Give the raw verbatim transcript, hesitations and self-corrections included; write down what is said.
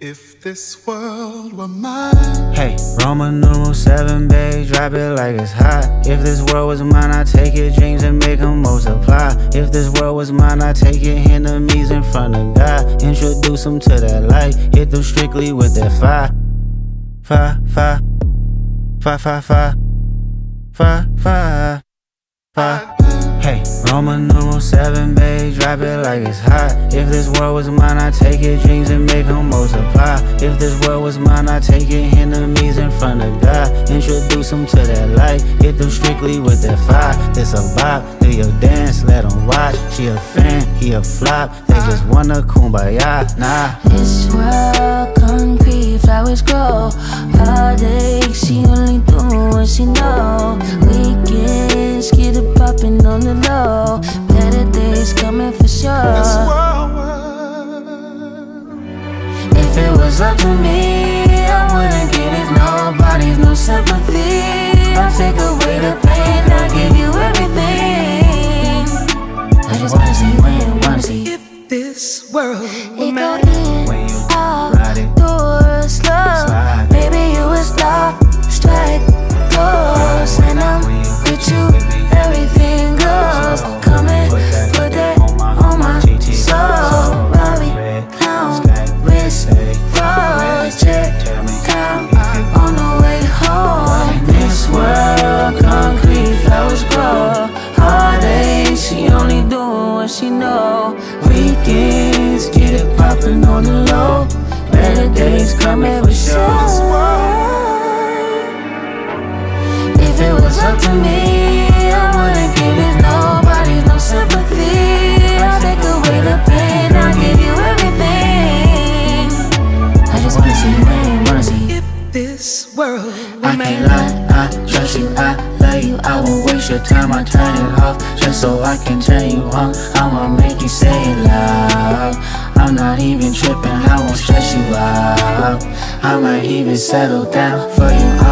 If this world were mine. Hey, Roman numeral seven, babe, drop it like it's hot. If this world was mine, I'd take your dreams and make them multiply. If this world was mine, I'd take your enemies in front of God. Introduce them to that light, hit them strictly with that fire. Fire, fire, fire, fire, fire, fire, fire, fire. Hey, Roman numeral seven, babe, drop it like it's hot. If this world was mine, I'd take your dreams and make them multiply. If this world was mine, I'd take your enemies in front of God. Introduce them to that light, hit them strictly with that fire. This a vibe, do your dance, let them watch. She a fan, he a flop, they just wanna kumbaya, nah. This world concrete, flowers grow. Heartache, she only do what she know. Weekends, get it poppin' on the low. Better days coming for sure. This world was. If it was up to me, I wouldn't give it nobody's no sympathy. I'll take away the pain, I'll give you everything. I just wanna see you win, wanna see. If this world were It go mine. in, When you out, ride it, do it slow. slide. Baby, you was locked, strike, close. And I'm with you, everything goes. Come and put that on my soul. Bobby, clown, wrist, froze, check, down, on the way home. This world, concrete, flowers grow. Heartache, she only doing what she know. Weekends, get it poppin' on the low. Better days coming for sure. If it was up to me, I wouldn't give it nobody's no sympathy. I'll take away the pain, I'll give you everything. I just wanna see you win, wanna see. If this world were I can't lie, I trust you, I love you. I won't waste your time, I turn it off just so I can turn you on. I'ma make you say it loud. I'm not even tripping, I won't stress you out. I might even settle down for you.